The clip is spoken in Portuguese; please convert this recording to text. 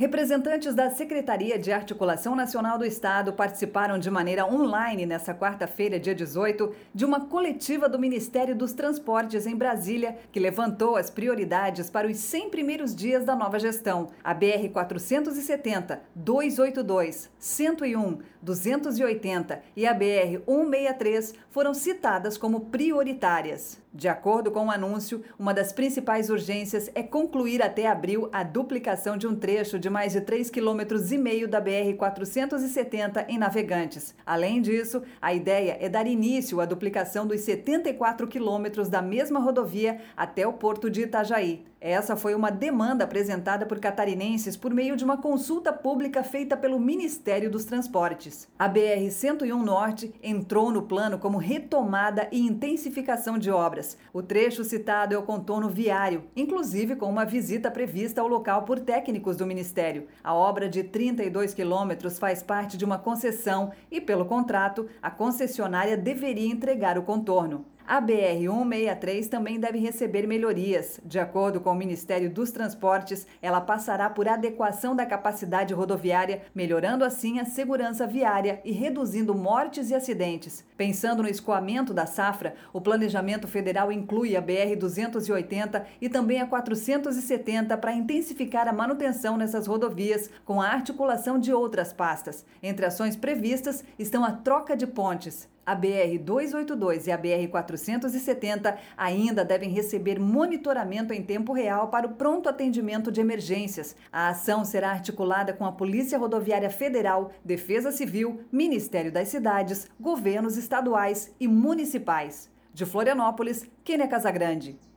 Representantes da Secretaria de Articulação Nacional do Estado participaram de maneira online nesta quarta-feira, dia 18, de uma coletiva do Ministério dos Transportes em Brasília, que levantou as prioridades para os 100 primeiros dias da nova gestão. A BR-470, 282, 101, 280 e a BR-163 foram citadas como prioritárias. De acordo com o anúncio, uma das principais urgências é concluir até abril a duplicação de um trecho de mais de 3,5 km da BR-470 em Navegantes. Além disso, a ideia é dar início à duplicação dos 74 quilômetros da mesma rodovia até o porto de Itajaí. Essa foi uma demanda apresentada por catarinenses por meio de uma consulta pública feita pelo Ministério dos Transportes. A BR-101 Norte entrou no plano como retomada e intensificação de obras. O trecho citado é o contorno viário, inclusive com uma visita prevista ao local por técnicos do Ministério. A obra de 32 quilômetros faz parte de uma concessão e, pelo contrato, a concessionária deveria entregar o contorno. A BR-163 também deve receber melhorias. De acordo com o Ministério dos Transportes, ela passará por adequação da capacidade rodoviária, melhorando assim a segurança viária e reduzindo mortes e acidentes. Pensando no escoamento da safra, o planejamento federal inclui a BR-280 e também a 470 para intensificar a manutenção nessas rodovias com a articulação de outras pastas. Entre ações previstas estão a troca de pontes. A BR-282 e a BR-470 ainda devem receber monitoramento em tempo real para o pronto atendimento de emergências. A ação será articulada com a Polícia Rodoviária Federal, Defesa Civil, Ministério das Cidades, governos estaduais e municipais. De Florianópolis, Kênia Casagrande.